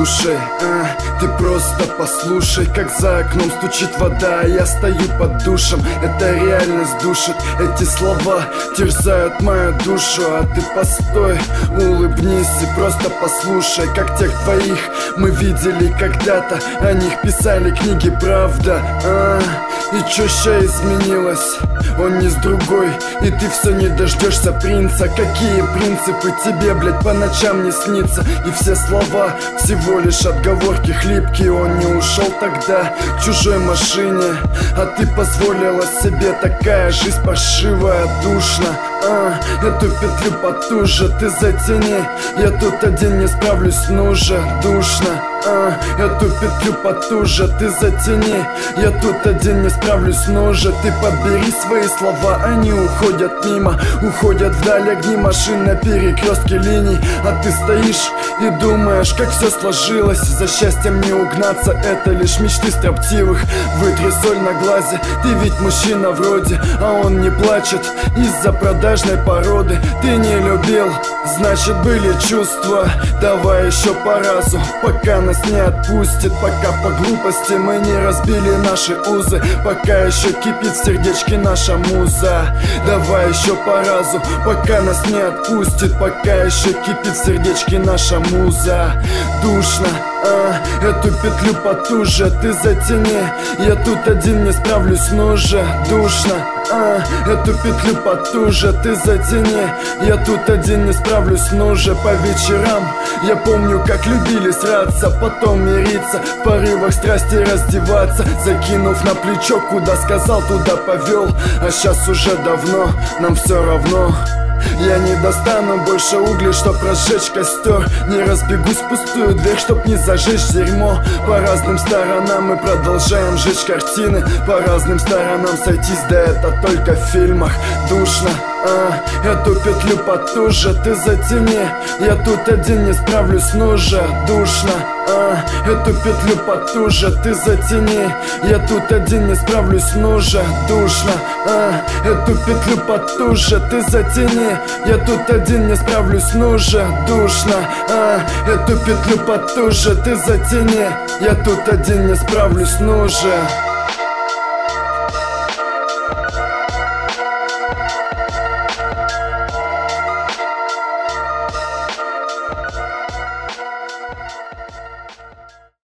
слушай, ты просто послушай, как за окном стучит вода, а я стою под душем. Это реальность душит, эти слова терзают мою душу. А ты постой, улыбнись и просто послушай, как тех двоих мы видели когда-то. О них писали книги, правда. И чё ща изменилось? Он не с другой, и ты все не дождешься принца. Какие принципы тебе, блядь, по ночам не снится? И все слова всего лишь отговорки хлипкие. Он не ушел тогда к чужой машине, а ты позволила себе. Такая жизнь паршивая, душно. Эту петлю потуже ты затяни, я тут один не справлюсь, нужно, душно. Эту петлю потуже ты затяни, я тут один не справлюсь, нужно. Ты подбери свои слова, они уходят мимо, уходят вдаль огни машин на перекрестке линий. А ты стоишь и думаешь, как все сложилось. За счастьем не угнаться, это лишь мечты строптивых. Вытри соль на глазе, ты ведь мужчина вроде, а он не плачет из-за продажной породы. Ты не любил, значит были чувства. Давай еще по разу, пока нас не отпустит, пока по глупости мы не разбили наши узы, пока еще кипит в сердечке наша муза. Давай еще по разу, пока нас не отпустит, пока еще кипит в сердечке наша муза. Душно, эту петлю потуже ты затяни, я тут один не справлюсь, нужно, душно. Эту петлю потуже ты затяни, я тут один не справлюсь, нужно. По вечерам я помню, как любили сраться, потом мириться, в порывах страсти раздеваться, закинув на плечо, куда сказал, туда повел. А сейчас уже давно нам все равно. Я не достану больше угля, чтоб разжечь костер. Не разбегусь в пустую дверь, чтоб не зажечь дерьмо. По разным сторонам мы продолжаем жечь картины, по разным сторонам сойтись, да это только в фильмах. Душно, эту петлю потуже ты затяни, я тут один не справлюсь, нужно, душно. Эту петлю потуже ты затяни, я тут один не справлюсь, нужно, душно. Эту петлю потуже ты затяни, я тут один не справлюсь, нужно, душно. Эту петлю потуже ты затяни, я тут один не справлюсь, нужно.